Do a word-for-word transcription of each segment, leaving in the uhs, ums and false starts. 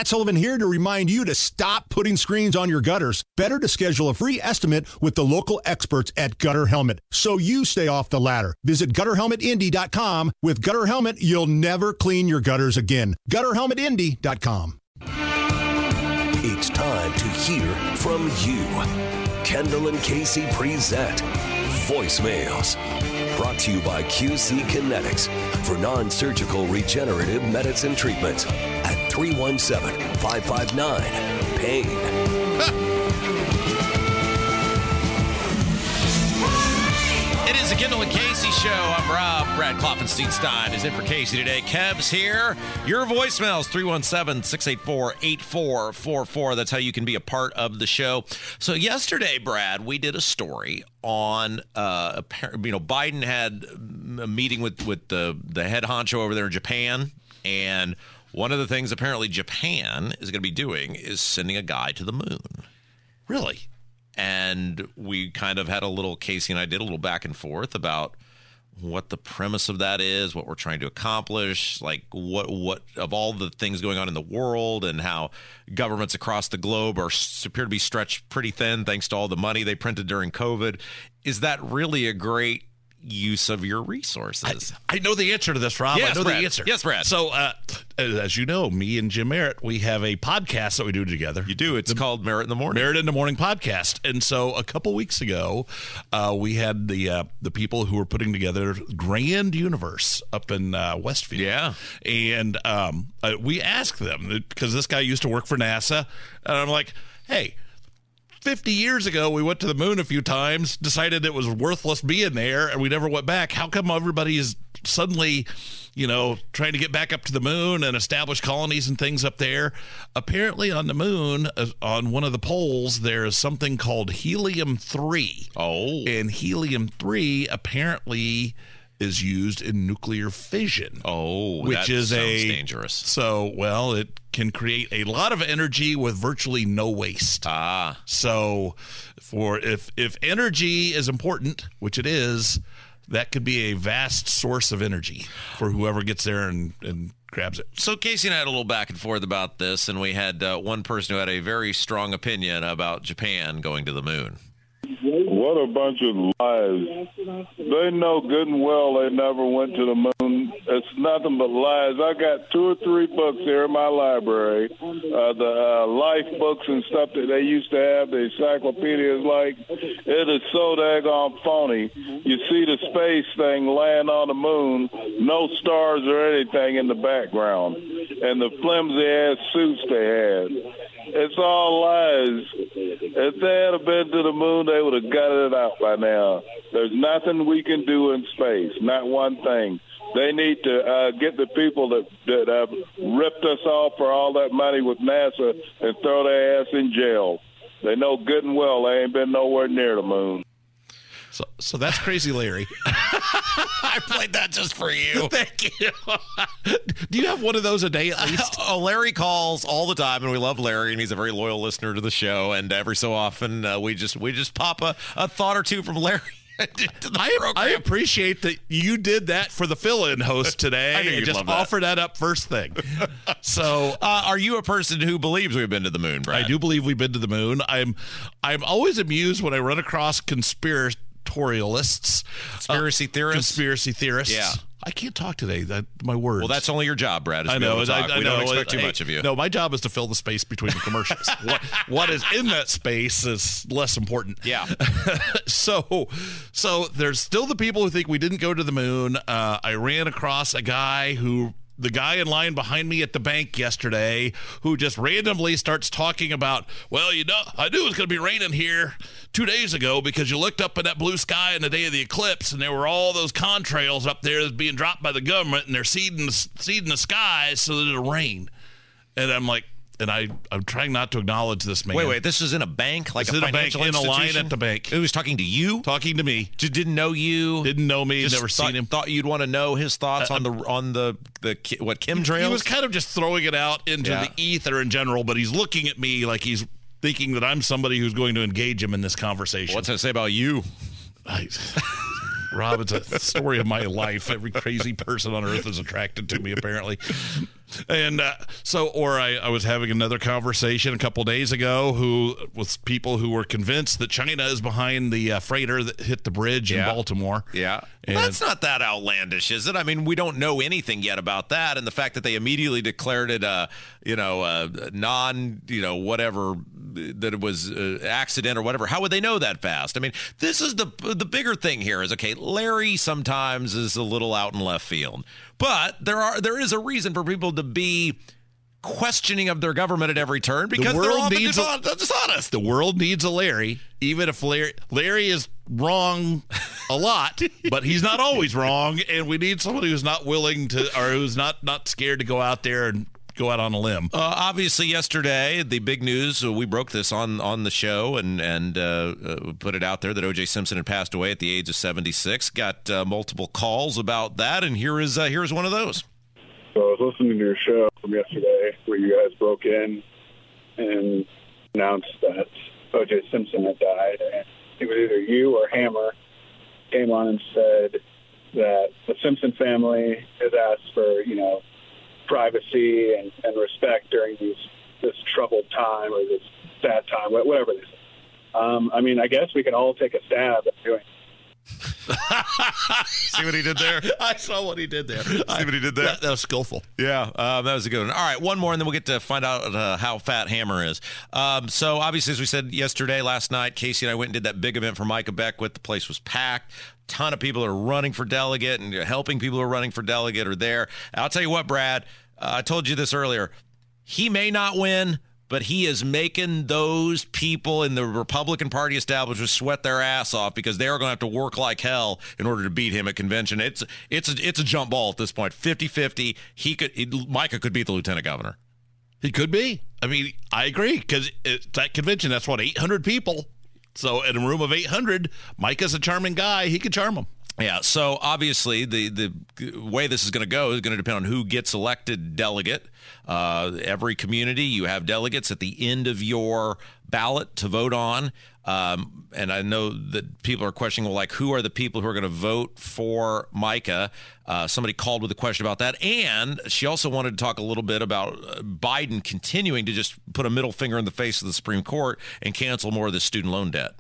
Matt Sullivan here to remind you to stop putting screens on your gutters. Better to schedule a free estimate with the local experts at Gutter Helmet so you stay off the ladder. Visit gutter helmet indy dot com. With Gutter Helmet, you'll never clean your gutters again. gutter helmet indy dot com. It's time to hear from you. Kendall and Casey present Voicemails. Brought to you by Q C Kinetics for non-surgical regenerative medicine treatments at three one seven, five five nine, PAIN. It is the Kendall and Casey Show. I'm Rob. Brad Klopfenstein is in for Casey today. Kev's here. Your voicemails, three one seven, six eight four, eight four four four. That's how you can be a part of the show. So yesterday, Brad, we did a story on, uh, you know, Biden had a meeting with, with the, the head honcho over there in Japan. And one of the things apparently Japan is going to be doing is sending a guy to the moon. Really? And we kind of had a little, Casey and I did a little back and forth about what the premise of that is, what we're trying to accomplish, like what what of all the things going on in the world and how governments across the globe are appear to be stretched pretty thin thanks to all the money they printed during COVID. Is that really a great use of your resources? I, I know the answer to this, Rob. Yes, I know Brad. the answer. Yes, Brad. So, uh, as you know, me and Jim Merritt, we have a podcast that we do together. You do. It's the, called Merritt in the Morning. Merritt in the Morning podcast. And so a couple weeks ago, uh, we had the uh, the people who were putting together Grand Universe up in uh, Westfield. Yeah. And um, uh, we asked them, because this guy used to work for NASA, and I'm like, hey, fifty years ago, we went to the moon a few times, decided it was worthless being there, and we never went back. How come everybody is suddenly, you know, trying to get back up to the moon and establish colonies and things up there? Apparently on the moon, uh, on one of the poles, there is something called helium three. Oh. And helium three apparently is used in nuclear fission. Oh, which that is sounds a dangerous. So, well, it can create a lot of energy with virtually no waste. Ah. So, for if if energy is important, which it is, that could be a vast source of energy for whoever gets there and, and grabs it. So Casey and I had a little back and forth about this, and we had uh, one person who had a very strong opinion about Japan going to the moon. What a bunch of lies. They know good and well they never went to the moon. It's nothing but lies. I got two or three books here in my library, uh, the uh, life books and stuff that they used to have, the encyclopedias like. It is so daggone phony. You see the space thing land on the moon, no stars or anything in the background, and the flimsy-ass suits they had. It's all lies. If they had been to the moon, they would have gutted it out by now. There's nothing we can do in space, not one thing. They need to uh, get the people that, that have ripped us off for all that money with NASA and throw their ass in jail. They know good and well they ain't been nowhere near the moon. So, so that's Crazy Larry. I played that just for you. Thank you. Do you have one of those a day at least? Uh, oh, Larry calls all the time, and we love Larry, and he's a very loyal listener to the show. And every so often, uh, we just we just pop a, a thought or two from Larry. To the I, program. I appreciate that you did that for the fill-in host today. I knew you'd and just love that. offer that up first thing. So, uh, are you a person who believes we've been to the moon, Brad? I do believe we've been to the moon. I'm I'm always amused when I run across conspiratorialists, conspiracy uh, theorists, conspiracy theorists. Yeah. I can't talk today. That my words. Well, that's only your job, Brad. Is I to be know. able to talk. I, I we know. don't expect too Hey, much of you. No, my job is to fill the space between the commercials. what what is in that space is less important. Yeah. so, so there's still the people who think we didn't go to the moon. Uh, I ran across a guy who. The guy in line behind me at the bank yesterday who just randomly starts talking about, well, you know, I knew it was going to be raining here two days ago because you looked up in that blue sky in the day of the eclipse and there were all those contrails up there that's being dropped by the government and they're seeding, seeding the skies so that it'll rain. And I'm like, and I, I'm trying not to acknowledge this man. Wait, wait, this is in a bank? Like It's a in a financial bank, in a institution? line at the bank. Who was talking to you? Talking to me. Just didn't know you? Didn't know me, Just never thought, seen him. Thought you'd want to know his thoughts Uh, on the, on the, the ki- what, chemtrails? He was kind of just throwing it out into Yeah. the ether in general, but he's looking at me like he's thinking that I'm somebody who's going to engage him in this conversation. What's that say about you? I, Rob, it's a story of my life. Every crazy person on earth is attracted to me, apparently. And uh, so, or I, I was having another conversation a couple days ago who with people who were convinced that China is behind the uh, freighter that hit the bridge Yeah. in Baltimore. Yeah. And Well, that's not that outlandish, is it? I mean, we don't know anything yet about that. And the fact that they immediately declared it, uh, you know, uh, non, you know, whatever, that it was uh, accident or whatever. How would they know that fast? I mean, this is the the bigger thing here is, okay, Larry sometimes is a little out in left field. But there are there is a reason for people to be questioning of their government at every turn because the they're world often needs dishon- a, dishonest. The world needs a Larry, even if Larry, Larry is wrong a lot, but he's not always wrong. And we need somebody who's not willing to, or who's not not scared to go out there and go out on a limb. Uh, obviously, yesterday, the big news, uh, we broke this on, on the show and, and uh, uh, put it out there that O J Simpson had passed away at the age of seventy-six. Got uh, multiple calls about that, and here is uh, here is one of those. So I was listening to your show from yesterday where you guys broke in and announced that O J Simpson had died. And it was either you or Hammer came on and said that the Simpson family has asked for, you know, privacy and, and respect during these, this troubled time or this sad time, whatever it is. Um, I mean, I guess we can all take a stab at doing See what he did there? I saw what he did there. See what he did there? That, that was skillful. Yeah, uh, that was a good one. All right, one more, and then we'll get to find out uh, how fat Hammer is. Um, so, obviously, as we said yesterday, last night, Casey and I went and did that big event for Micah Beckwith. The place was packed. A ton of people are running for delegate and helping people who are running for delegate are there. I'll tell you what, Brad, uh, I told you this earlier. He may not win, but he is making those people in the Republican Party establishment sweat their ass off because they are going to have to work like hell in order to beat him at convention. It's it's a, it's a jump ball at this point, fifty-fifty. He could he, Micah could beat the lieutenant governor. He could be. I mean, I agree because that convention, that's what, eight hundred people. So in a room of eight hundred, Micah's a charming guy. He could charm them. Yeah, so obviously the, the way this is going to go is going to depend on who gets elected delegate. Uh, every community, you have delegates at the end of your ballot to vote on. Um, and I know that people are questioning, well, like, who are the people who are going to vote for Micah? Uh, somebody called with a question about that. And she also wanted to talk a little bit about Biden continuing to just put a middle finger in the face of the Supreme Court and cancel more of the student loan debt.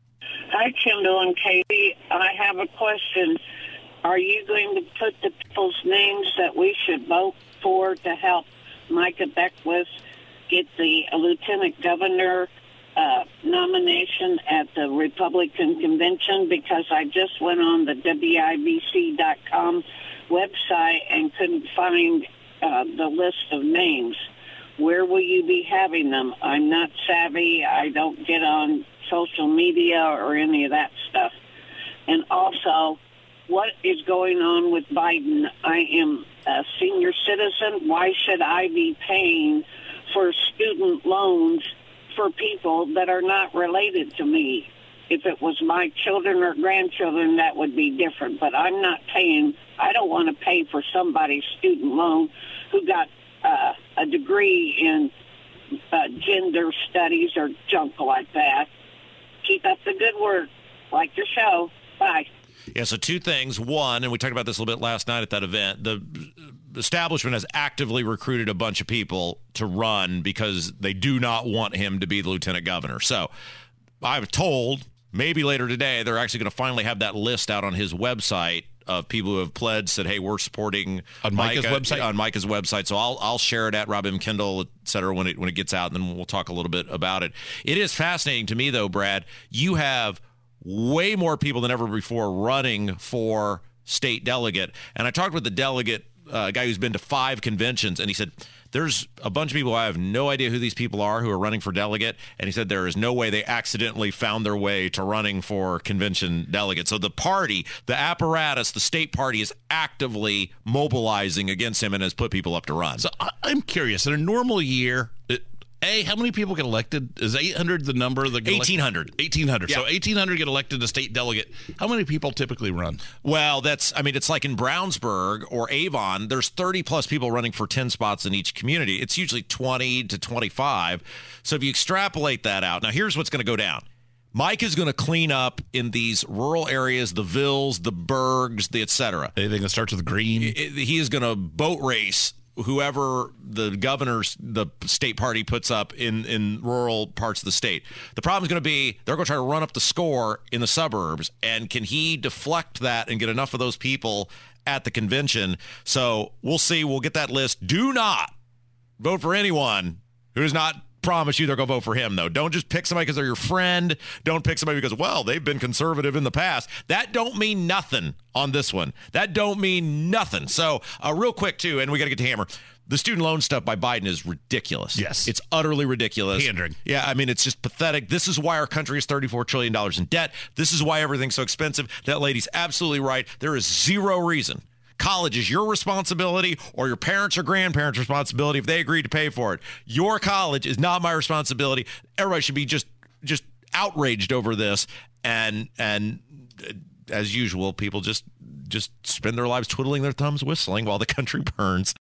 Hi, Kendall and Katie. I have a question. Are you going to put the people's names that we should vote for to help Micah Beckwith get the lieutenant governor uh, nomination at the Republican convention? Because I just went on the W I B C dot com website and couldn't find uh, the list of names. Where will you be having them? I'm not savvy. I don't get on social media or any of that stuff. And also, what is going on with Biden? I am a senior citizen. Why should I be paying for student loans for people that are not related to me? If it was my children or grandchildren, that would be different. But I'm not paying. I don't want to pay for somebody's student loan who got uh, a degree in uh, gender studies or junk like that. Keep up the good work. Like your show. Bye. Yeah, so two things. One, and we talked about this a little bit last night at that event, the establishment has actively recruited a bunch of people to run because they do not want him to be the lieutenant governor. So I was told maybe later today they're actually going to finally have that list out on his website of people who have pledged, said, hey, we're supporting on Micah's Micah, website. On Micah's website. So I'll I'll share it at Rob M. Kendall, et cetera, when it when it gets out, and then we'll talk a little bit about it. It is fascinating to me, though, Brad. You have way more people than ever before running for state delegate. And I talked with the delegate, uh, a guy who's been to five conventions, and he said, there's a bunch of people, I have no idea who these people are who are running for delegate. And he said there is no way they accidentally found their way to running for convention delegate. So the party, the apparatus, the state party is actively mobilizing against him and has put people up to run. So I, I'm curious, in a normal year, it, A, how many people get elected? Is eight hundred the number that get eighteen hundred. Elected? eighteen hundred. Yeah. So eighteen hundred get elected to state delegate. How many people typically run? Well, that's, I mean, it's like in Brownsburg or Avon, there's thirty plus people running for ten spots in each community. It's usually twenty to twenty-five. So if you extrapolate that out, now here's what's going to go down. Mike is going to clean up in these rural areas, the villes, the burgs, the et cetera. Anything that starts with green? He is going to boat race whoever the governor's, the state party puts up in, in rural parts of the state. The problem is going to be they're going to try to run up the score in the suburbs. And can he deflect that and get enough of those people at the convention? So we'll see. We'll get that list. Do not vote for anyone who does not promise you they're going to vote for him, though. Don't just pick somebody because they're your friend. Don't pick somebody because, well, they've been conservative in the past. That don't mean nothing on this one. That don't mean nothing. So uh, real quick, too, and we got to get to Hammer. The student loan stuff by Biden is ridiculous. Yes. It's utterly ridiculous. Pandering. Yeah, I mean, it's just pathetic. This is why our country is thirty-four trillion dollars in debt. This is why everything's so expensive. That lady's absolutely right. There is zero reason. College is your responsibility or your parents' or grandparents' responsibility if they agreed to pay for it. Your college is not my responsibility. Everybody should be just just outraged over this. And and uh, as usual, people just just spend their lives twiddling their thumbs, whistling while the country burns.